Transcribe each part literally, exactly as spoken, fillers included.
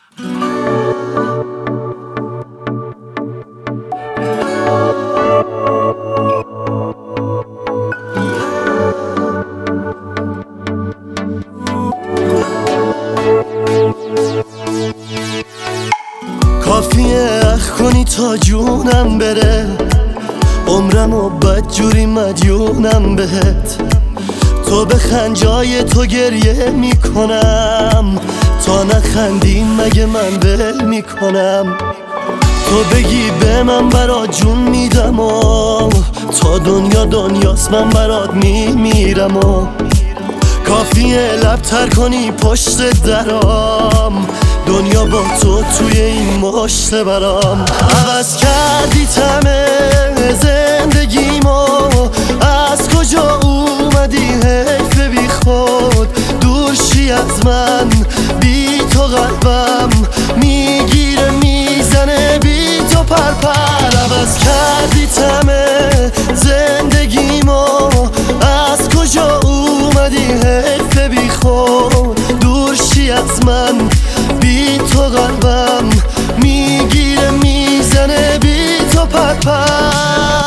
کافیه اخ کنی تا جونم بره، عمرمو بدجوری مدیونم بهت. تو بخند جای تو گریه میکنم، تا نخندی مگه من ول میکنم. تو بگی به من برات جون میدم و تا دنیا دنیاست من برات میمیرم و کافیه لب تر کنی پشت درام، دنیا با تو توی این مشت برام. عوض کردی تمه زندگیمو، از کجا اومدی حیف بی خود، دور شی از من بی تو قلبم میگیره میزنه بی تو پرپر. عوض کردی تمه زندگیمو، از کجا اومدی حیف بی خود، دور شی از من بی تو قلبم میگیره میزنه بی تو پرپر.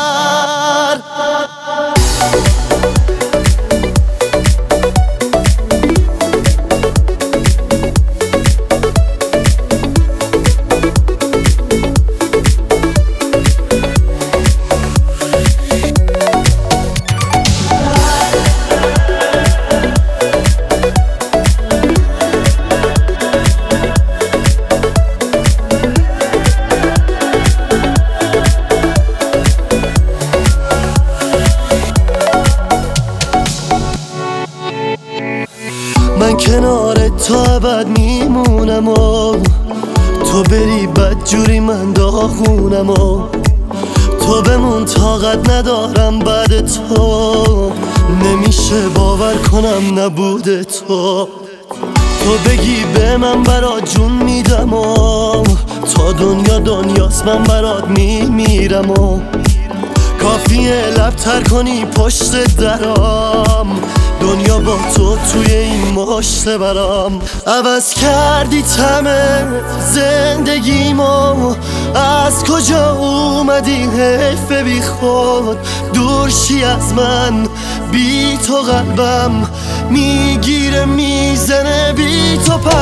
من کنار تو ابد میمونم و تو بری بدجوری من داغونم و تو بمون طاقت ندارم بعد تو، نمیشه باور کنم نبود تو. تو بگی به من برات جون میدم و تا دنیا دنیاست من برات میمیرم و کافیه لب تر کنی پشت درام، دنیا با تو توی این مشت برام. عوض کردی تمه زندگیمو، از کجا اومدی حیف بی خود، دور شی از من بی تو قلبم میگیره میزنه بی تو.